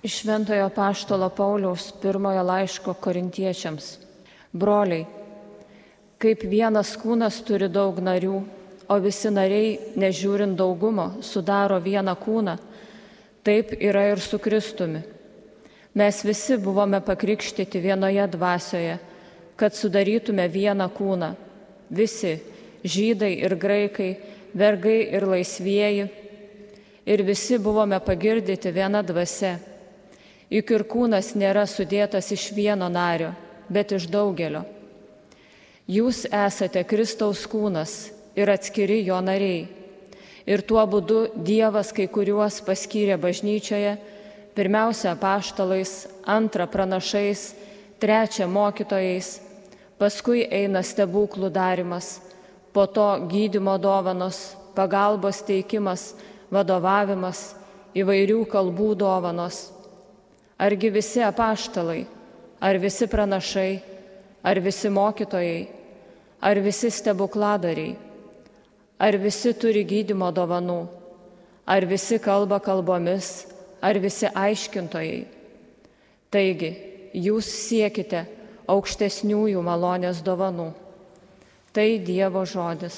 Iš Šventojo Apaštalo Pauliaus pirmojo laiško Korintiečiams. Broliai, kaip vienas kūnas turi daug narių, o visi nariai, nežiūrint daugumo, sudaro vieną kūną, taip yra ir su Kristumi. Mes visi buvome pakrikštyti vienoje dvasioje, kad sudarytume vieną kūną. Visi, žydai ir graikai, vergai ir laisvieji, ir visi buvome pagirdyti viena dvasia. Juk ir kūnas nėra sudėtas iš vieno nario, bet iš daugelio. Jūs esate Kristaus kūnas ir atskiri jo nariai. Ir tuo būdu Dievas kai kuriuos paskyrė bažnyčioje, pirmiausia apaštalais, antra pranašais, trečia mokytojais, paskui eina stebuklų darimas, po to gydymo dovanos, pagalbos teikimas, vadovavimas, įvairių kalbų dovanos. Argi visi apaštalai, ar visi pranašai, ar visi mokytojai, ar visi stebukladariai, ar visi turi gydymo dovanų, ar visi kalba kalbomis, ar visi aiškintojai. Taigi, jūs siekite aukštesniųjų malonės dovanų. Tai Dievo žodis.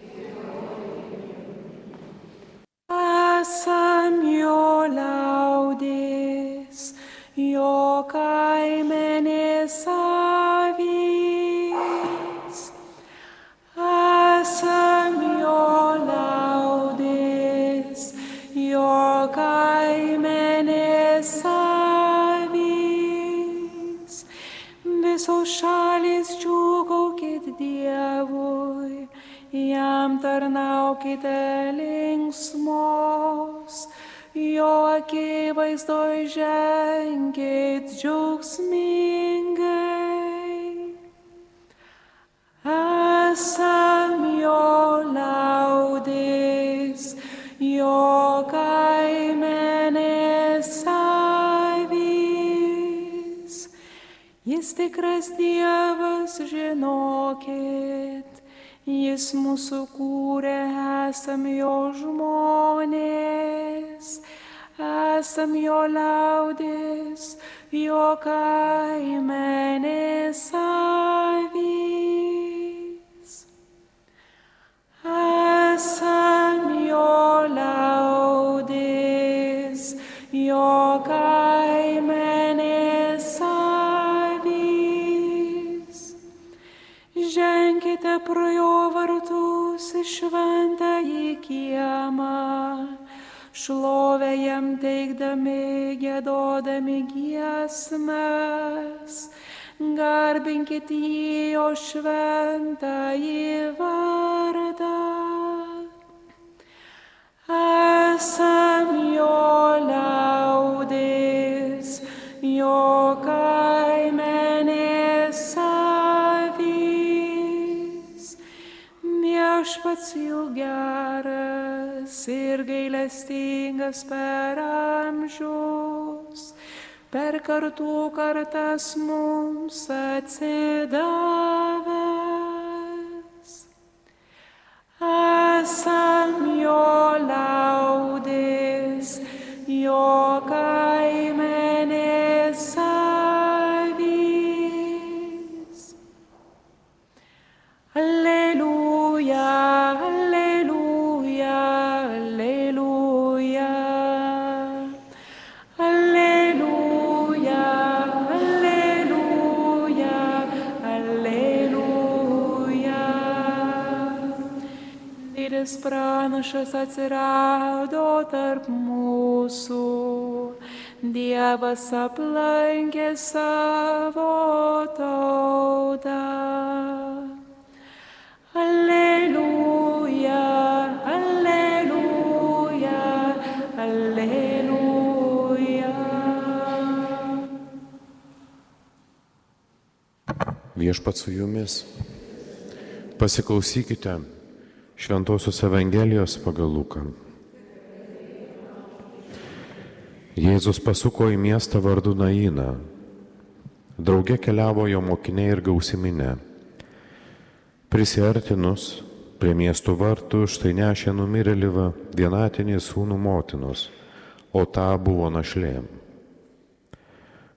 Esam jo liaudis, jo kaimenės avys. Esam jo liaudis, jo kaimenės avys. Visos šalys džiūgaukit Dievui, jam tarnaukite linksmos, jo akivaizdoj ženkit džiaugsmingai. Esam jo liaudis, jo kaimenės avys. Jis tikras Dievas, žinokit, jis mūsų kūrė, esam jo žmonės, esam jo liaudis, jo kaimenės avys. Esam jo liaudis, jo kaimenės avys. Ženkite pro jo vartus į šventąjį kiemą, šlovę jam teikdami, giedodami giesmes, garbinkit jį jo šventąjį vardą. Esam jo liaudis, jo kaimenės avys. Viešpats jau geras ir gailestingas per amžius, per kartų kartas mums atsidavęs. Esam jo liaudis, jo kaimenės avys. Alleluja, alleluja, alleluja. Alleluja, alleluja, alleluja. Didis pranašas atsirado tarp mūsų, Dievas aplankė savo tautą. Alleluja, alleluja, alleluja. Viešpats su jumis. Pasiklausykite Šventosios Evangelijos pagal Luką. Jėzus pasuko į miestą vardu Nainą. Drauge keliavo jo mokiniai ir gausi minia. Prisiartinus prie miesto vartų, štai nešė numirėlį vienatinį sūnų motinos, o ta buvo našlė.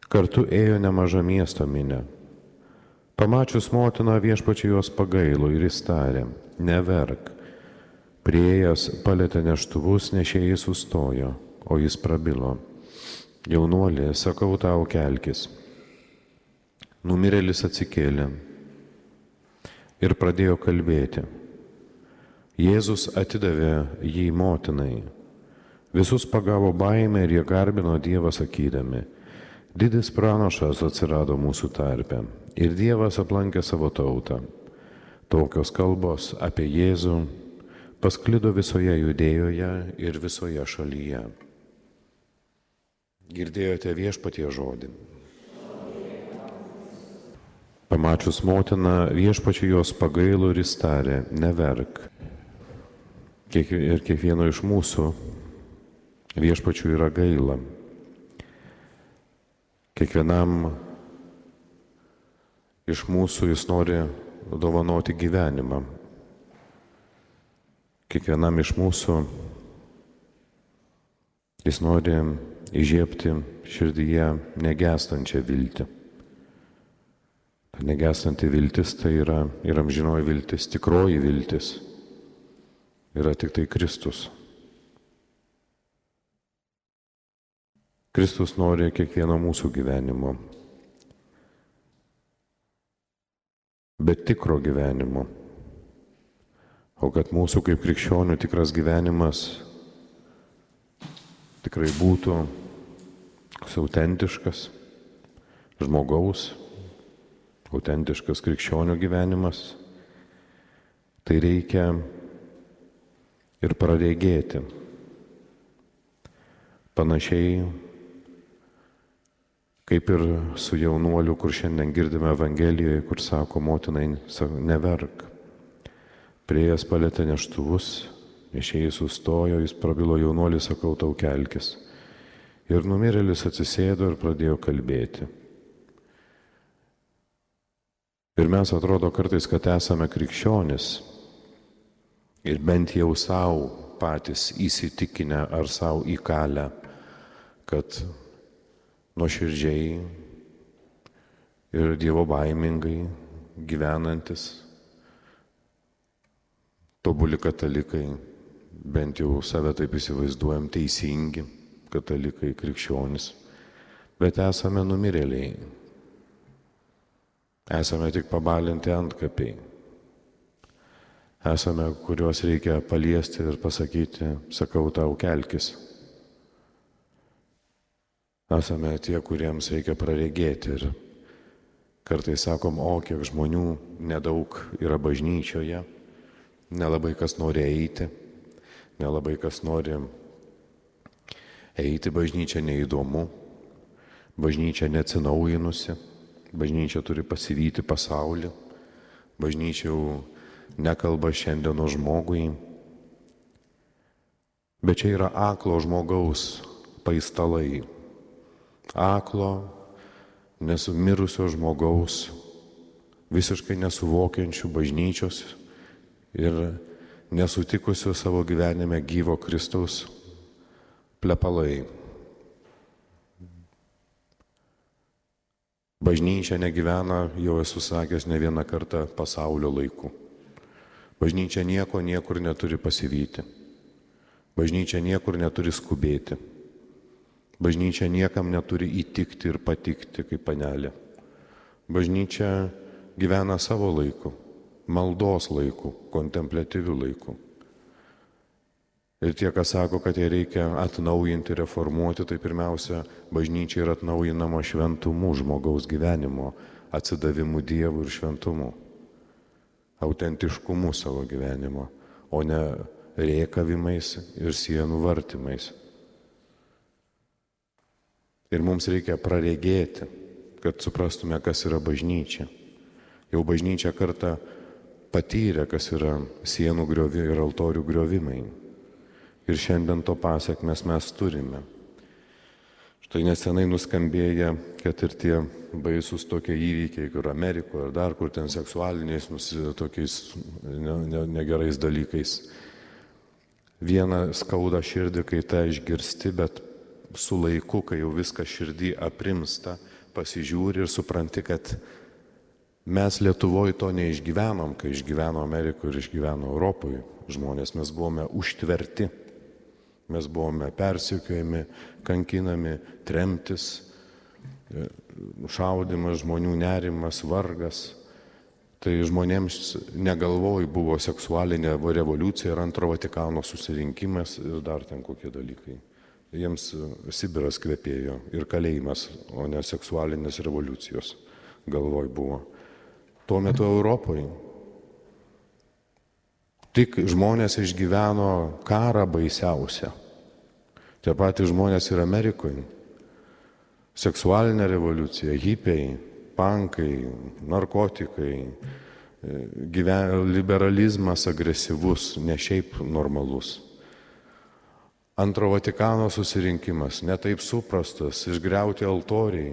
Kartu ėjo nemaža miesto minia. Pamačius motiną, Viešpačiui jos pagailo ir jis tarė: neverk. Priėjęs palietė neštuvus, nešėjai sustojo, o jis prabilo: jaunuolė, sakau tau, kelkis. Numirėlis atsikėlė ir pradėjo kalbėti. Jėzus atidavė jį motinai. Visus pagavo baimė ir jie garbino Dievą sakydami: didis pranašas atsirado mūsų tarpe ir Dievas aplankė savo tautą. Tokios kalbos apie Jėzų pasklido visoje Judėjoje ir visoje šalyje. Girdėjote Viešpaties žodį. Pamačius motiną, Viešpačiui jos pagailo ir jis tarė: neverk. Ir kiekvieno iš mūsų Viešpačiui yra gaila. Kiekvienam iš mūsų jis nori dovanoti gyvenimą. Kiekvienam iš mūsų jis nori įžiebti širdyje negęstančią viltį. Negęstanti viltis tai yra ir amžinoji viltis, tikroji viltis. Yra tik tai Kristus. Kristus nori kiekvieno mūsų gyvenimo, bet tikro gyvenimo. O kad mūsų kaip krikščionių tikras gyvenimas tikrai būtų autentiškas žmogaus, autentiškas krikščionių gyvenimas, tai reikia ir praregėti. Panašiai kaip ir su jaunuoliu, kur šiandien girdime Evangelijoje, kur sako motinai: neverk. Priėjęs palietė neštuvus, nešėjai sustojo, jis prabilo: jaunuolį, sakau tau, kelkis. Ir numirėlis atsisėdo ir pradėjo kalbėti. Ir mes atrodo kartais, kad esame krikščionis ir bent jau savo patys įsitikinę ar savo įkalę, kad nuoširdžiai ir Dievo baimingai gyvenantis tobuli katalikai, bent jau save taip įsivaizduojam, teisingi katalikai, krikščionis, bet esame numirėliai. Esame tik pabalinti antkapiai. Esame, kuriuos reikia paliesti ir pasakyti: sakau tau, kelkis. Esame tie, kuriems reikia praregėti ir kartais sakom: o kiek žmonių nedaug yra bažnyčioje, nelabai kas nori eiti, nelabai kas nori eiti, bažnyčia neįdomu, bažnyčia neatsinaujinusi, bažnyčia turi pasivyti pasaulį, bažnyčia jau nekalba šiandieno žmogui. Bet čia yra aklo žmogaus paistalai. Aklo, nesumirusio žmogaus, visiškai nesuvokiančių bažnyčios ir nesutikusio savo gyvenime gyvo Kristaus plepalai. Bažnyčia negyvena, jau esu sakęs ne vieną kartą, pasaulio laiku. Bažnyčia nieko niekur neturi pasivyti. Bažnyčia niekur neturi skubėti. Bažnyčia niekam neturi įtikti ir patikti kaip panelė. Bažnyčia gyvena savo laiku, maldos laiku, kontempliatyviu laiku. Ir tie, kas sako, kad ją reikia atnaujinti, reformuoti, tai pirmiausia, bažnyčia yra atnaujinama šventumu žmogaus gyvenimo, atsidavimu Dievui ir šventumu, autentiškumu savo gyvenimo, o ne rėkavimais ir sienų vartymais. Ir mums reikia praregėti, kad suprastume, kas yra bažnyčia. Jau bažnyčia kartą patyrė, kas yra sienų griovimai ir altorių griovimai. Ir šiandien to pasiekmes mes turime. Štai nesenai nuskambėję, kad ir tie baisus tokie įvykiai, kur Amerikoje ar dar kur ten seksualiniais, tokiais negerais dalykais. Viena skauda širdį, kai tą išgirsti, bet su laiku, kai jau viskas širdį aprimsta, pasižiūri ir supranti, kad mes Lietuvoje to neišgyvenom, kai išgyveno Amerikoje ir išgyveno Europoje žmonės. Mes buvome užtverti, mes buvome persekiojami, kankinami, tremtis, šaudimas, žmonių nerimas, vargas. Tai žmonėms negalvoj buvo seksualinė revoliucija ir antro Vatikano susirinkimas ir dar ten kokie dalykai. Jiems Sibiras kvepėjo ir kalėjimas, o ne seksualinės revoliucijos galvoj buvo. Tuo metu Europoje tik žmonės išgyveno karą baisiausią. Tie patys žmonės ir Amerikoje. Seksualinė revoliucija, hipiai, pankai, narkotikai, liberalizmas agresyvus, ne šiaip normalus. Antro Vatikano susirinkimas, netaip suprastas, išgriauti altoriai,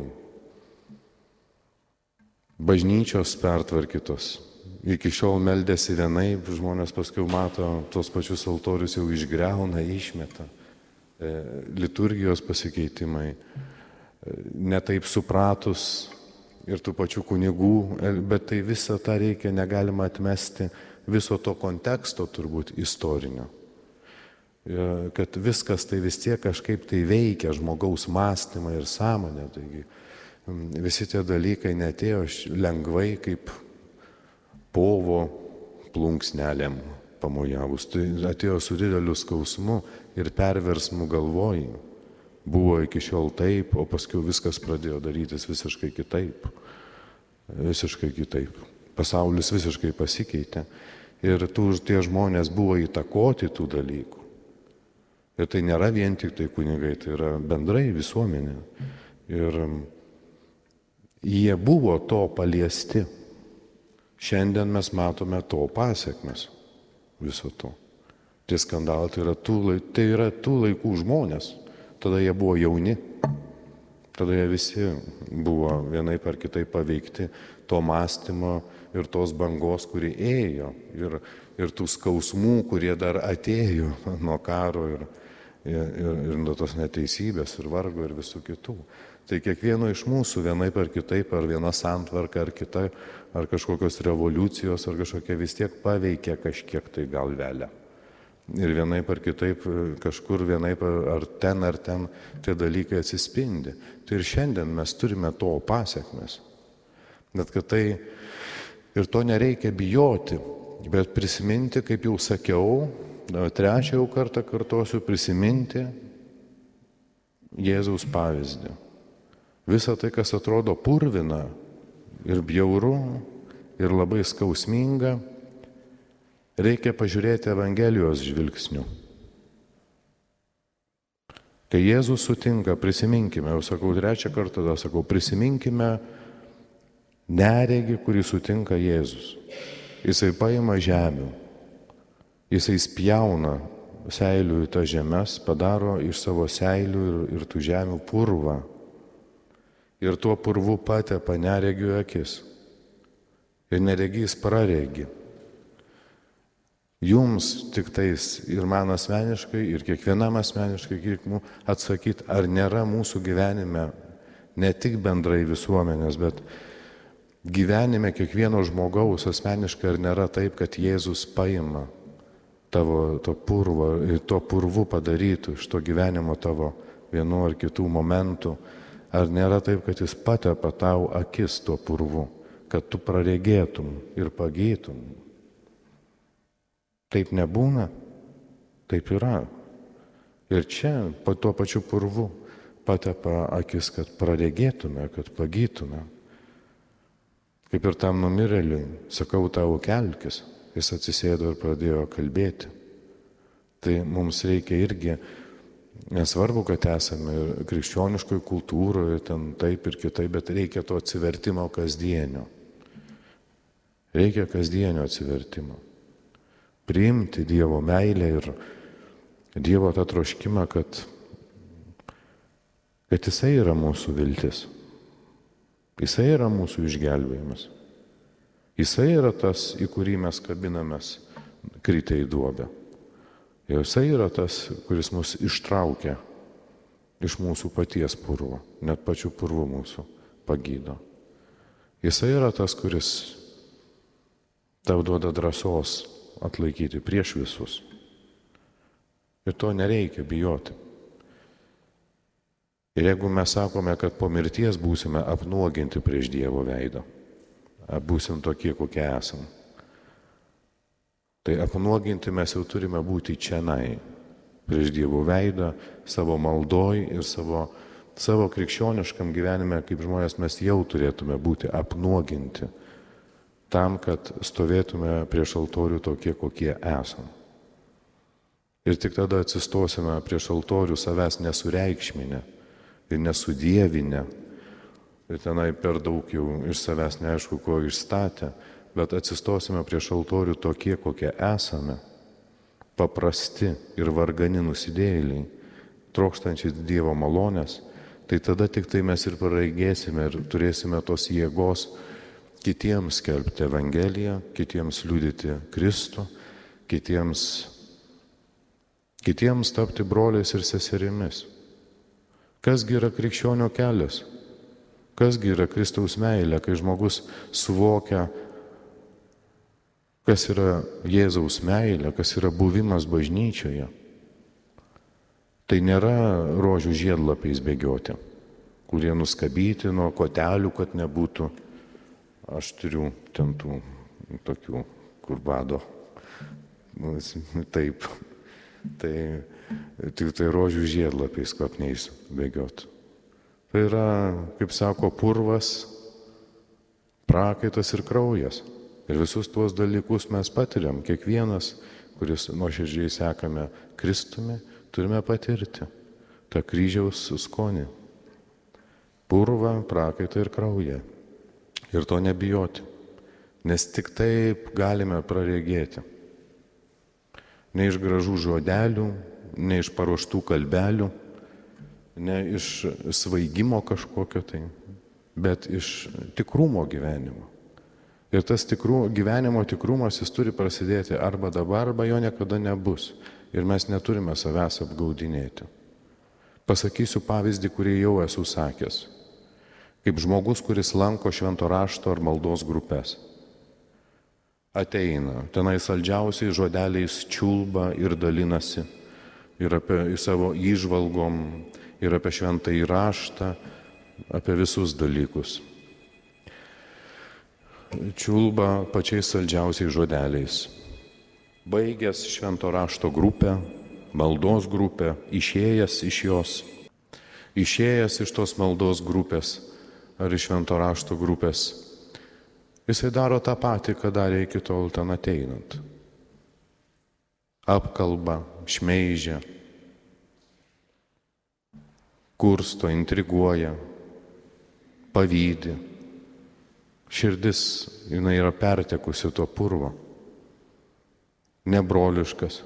bažnyčios pertvarkytos. Iki šiol meldėsi vienaip, žmonės paskui mato tos pačius altorius jau išgriauna, išmeta. Liturgijos pasikeitimai, netaip supratus ir tų pačių kunigų, bet tai visą tą reikia, negalima atmesti viso to konteksto turbūt istorinio. Kad viskas tai vis tiek kažkaip tai veikia žmogaus mąstymą ir sąmonę. Taigi visi tie dalykai neatėjo lengvai kaip povo plunksnelėm pamojavus. Tai atėjo su dideliu skausmu ir perversmu galvoj. Buvo iki šiol taip, o paskui viskas pradėjo darytis visiškai kitaip. Visiškai kitaip. Pasaulis visiškai pasikeitė. Ir tie žmonės buvo įtakoti tų dalykų. Ir tai nėra vien tik tai kunigai, tai yra bendrai visuomenė. Ir jie buvo to paliesti. Šiandien mes matome to pasiekmes viso to. Tie skandalai tai yra tų laikų žmonės. Tada jie buvo jauni, tada jie visi buvo vienaip ar kitaip paveikti to mąstymo ir tos bangos, kuri ėjo, ir tų skausmų, kurie dar atėjo nuo karo ir nuo tos neteisybės ir vargo ir visų kitų. Tai kiekvieno iš mūsų vienaip ar kitaip, ar viena santvarka, ar kita, ar kažkokios revoliucijos, ar kažkokia vis tiek paveikia kažkiek tai galvelę. Ir vienaip ar kitaip, kažkur vienaip ar ten tie dalykai atsispindi. Tai ir šiandien mes turime to pasiekmes. Net kad tai ir to nereikia bijoti, bet prisiminti, kaip jau sakiau, trečią kartą kartosiu, prisiminti Jėzaus pavyzdį. Visa tai, kas atrodo purvina ir bjauru ir labai skausminga, reikia pažiūrėti Evangelijos žvilgsniu. Kai Jėzus sutinka, prisiminkime, jau sakau trečią kartą, tada sakau, prisiminkime neregį, kurį sutinka Jėzus. Jisai paima žemių, jisai spjauna seilių į tas žemes, padaro iš savo seilių ir tų žemių purvą. Ir tuo purvu patepa neregių akis. Ir neregys praregi. Jums tik tais ir man asmeniškai, ir kiekvienam asmeniškai atsakyti, ar nėra mūsų gyvenime, ne tik bendrai visuomenės, bet gyvenime kiekvieno žmogaus asmeniškai, ar nėra taip, kad Jėzus paima tavo to purvo ir to purvu padarytų iš to gyvenimo tavo vienu ar kitų momentų, ar nėra taip, kad jis patepa tau akis tuo purvu, kad tu praregėtum ir pagytum. Taip nebūna, taip yra. Ir čia po tuo pačiu purvu patepa akis, kad praregėtume, kad pagytume. Kaip ir tam numirėliui, sakau tau kelkis, jis atsisėdo ir pradėjo kalbėti. Tai mums reikia irgi, nesvarbu, kad esame ir krikščioniškoje kultūroje, ten taip ir kitaip, bet reikia to atsivertimo kasdienio. Reikia kasdienio atsivertimo. Priimti Dievo meilę ir Dievo tą troškimą, kad Jisai yra mūsų viltis. Jisai yra mūsų išgelbėjimas. Jisai yra tas, į kurį mes kabinamės kritę į duobę. Ir jisai yra tas, kuris mus ištraukia iš mūsų paties purvo, net pačių purvų mūsų, pagydo. Jisai yra tas, kuris tau duoda drąsos atlaikyti prieš visus. Ir to nereikia bijoti. Ir jeigu mes sakome, kad po mirties būsime apnuoginti prieš Dievo veidą, būsim tokie, kokie esam, tai apnuoginti mes jau turime būti čianai, prieš Dievo veidą, savo maldoj ir savo krikščioniškam gyvenime, kaip žmonės, mes jau turėtume būti apnuoginti tam, kad stovėtume prieš altorių tokie, kokie esam. Ir tik tada atsistosime prieš altorių savęs nesureikšminę ir nesudievinę. Ir tenai per daug jau iš savęs neaišku, ko išstatę, bet atsistosime prieš altorių tokie, kokie esame, paprasti ir vargani nusidėjėliai, trokštančiai Dievo malonės, tai tada tik tai mes ir paraigėsime ir turėsime tos jėgos kitiems skelbti Evangeliją, kitiems liudyti Kristų, kitiems tapti broliais ir seserimis. Kasgi yra krikščionio kelias? Kasgi yra Kristaus meilė, kai žmogus suvokia, kas yra Jėzaus meilė, kas yra buvimas bažnyčioje? Tai nėra rožių žiedlapiais bėgioti, kurie nuskabyti nuo kotelių, kad nebūtų. Aš turiu ten tų tokių, kur bado. Taip. Tai tik tai rožių žiedlapiais kvapniais bėgiot. Tai yra, kaip sako, purvas, prakaitas ir kraujas. Ir visus tuos dalykus mes patiriam. Kiekvienas, kuris nuoširdžiai sekame Kristumi, turime patirti tą kryžiaus skonį. Purvą, prakaitą ir kraują. Ir to nebijoti. Nes tik taip galime praregėti. Ne iš gražų žodelių, ne iš paruoštų kalbelių, ne iš svaigimo kažkokio tai, bet iš tikrumo gyvenimo. Ir tas gyvenimo tikrumas, jis turi prasidėti arba dabar, arba jo niekada nebus. Ir mes neturime savęs apgaudinėti. Pasakysiu pavyzdį, kurį jau esu sakęs. Kaip žmogus, kuris lanko švento rašto ar maldos grupės. Ateina, tenai saldžiausiai žodeliais čiulba ir dalinasi. Ir apie savo įžvalgom, ir apie šventąjį raštą, apie visus dalykus. Čiulba pačiais saldžiausiais žodeliais. Baigęs švento rašto grupę, maldos grupę, išėjęs iš jos, išėjęs iš tos maldos grupės ar iš švento rašto grupės, jisai daro tą patį, ką darė iki tol ten ateinant. Apkalba, šmeižia, kursto, intriguoja, pavydi. Širdis, jinai yra pertekusi to purvo, nebroliškas.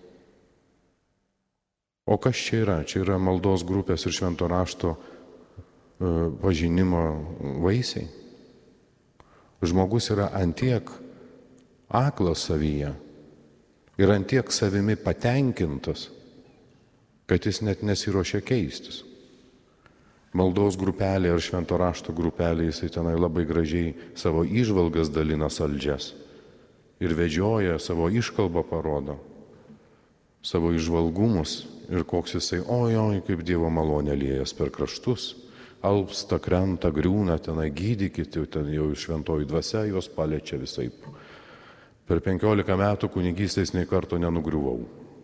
O kas čia yra? Čia yra maldos grupės ir švento rašto pažinimo vaisiai. Žmogus yra antiek aklas savyje ir antiek savimi patenkintas, kad jis net nesiruošia keistis. Maldos grupelė ar švento rašto grupelė, jisai tenai labai gražiai savo įžvalgas dalina saldžias ir vedžioja, savo iškalbą parodo, savo įžvalgumus ir koks jisai, oi, kaip Dievo malonė liejas per kraštus, alpsta, krenta, griūna, tenai gydykit, ten jau šventoji dvasia juos paliečia visaip. Per 15 metų kunigystės nei karto nenugriuvau.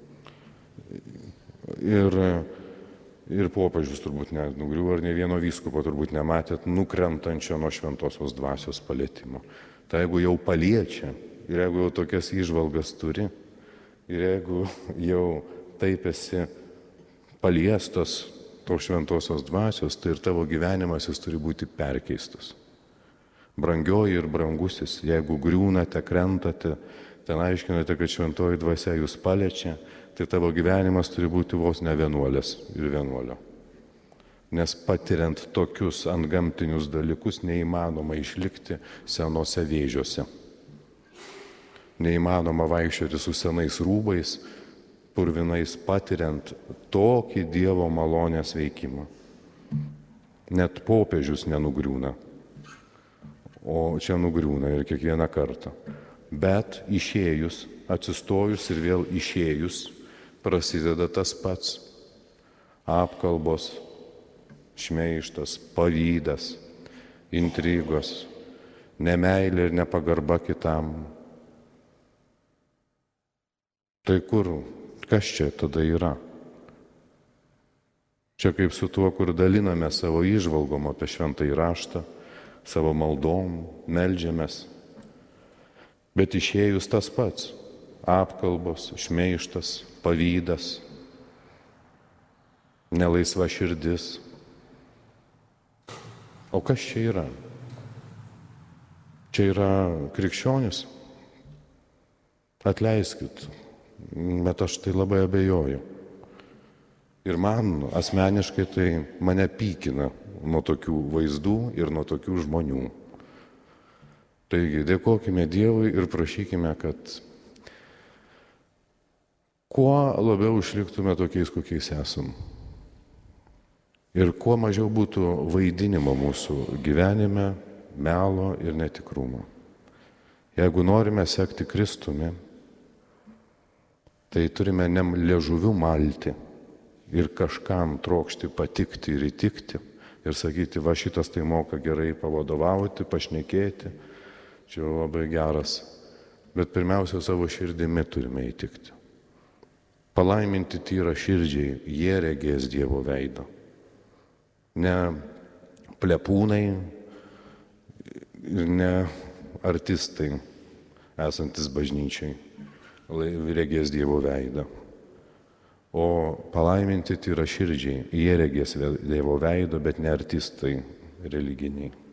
Ir popiežius turbūt nenugriuvo, ar ne vieno vyskupo turbūt nematėt nukrentančio nuo šventosios dvasios palietimo. Tai jeigu jau paliečia, ir jeigu jau tokias įžvalgas turi, ir jeigu jau taip esi paliestas to šventosios dvasios, tai ir tavo gyvenimas jis turi būti perkeistas. Brangioji ir brangusis, jeigu griūnate, krentate, ten aiškinate, kad šventoji dvasia jūs paliečia, tai tavo gyvenimas turi būti vos ne vienuolės ir vienuolio. Nes patiriant tokius antgamtinius dalykus neįmanoma išlikti senose vėžiuose. Neįmanoma vaikščioti su senais rūbais, purvinais, patiriant tokį Dievo malonės veikimą. net popiežius nenugriūna. O čia nugriūna ir kiekvieną kartą. Bet išėjus, atsistojus ir vėl išėjus, prasideda tas pats. Apkalbos, šmeižtas, pavydas, intrigos, nemeilė ir nepagarba kitam. Tai kas čia tada yra? Čia kaip su tuo, kur daliname savo įžvalgom apie šventąjį raštą, savo maldom, meldžiamės. Bet išėjus tas pats. Apkalbos, šmeižtas, pavydas, nelaisva širdis. O kas čia yra? Čia yra krikščionis? Atleiskit, bet aš tai labai abejoju. Ir man asmeniškai tai mane pykina nuo tokių vaizdų ir nuo tokių žmonių. Taigi dėkokime Dievui ir prašykime, kad kuo labiau išliktume tokiais, kokiais esam. Ir kuo mažiau būtų vaidinimo mūsų gyvenime, melo ir netikrumo. Jeigu norime sekti Kristumi, tai turime ne liežuviu malti ir kažkam trokšti patikti ir įtikti ir sakyti, va šitas tai moka gerai pavadovauti, pašnekėti, čia labai geras, bet pirmiausia savo širdimi turime įtikti. Palaiminti tyra širdžiai, jie regės Dievo veidą. Ne plepūnai ir ne artistai esantis bažnyčiai regės Dievo veidą. O palaiminti tyra širdžiai, jie regės Dievo veidą, bet ne artistai religiniai.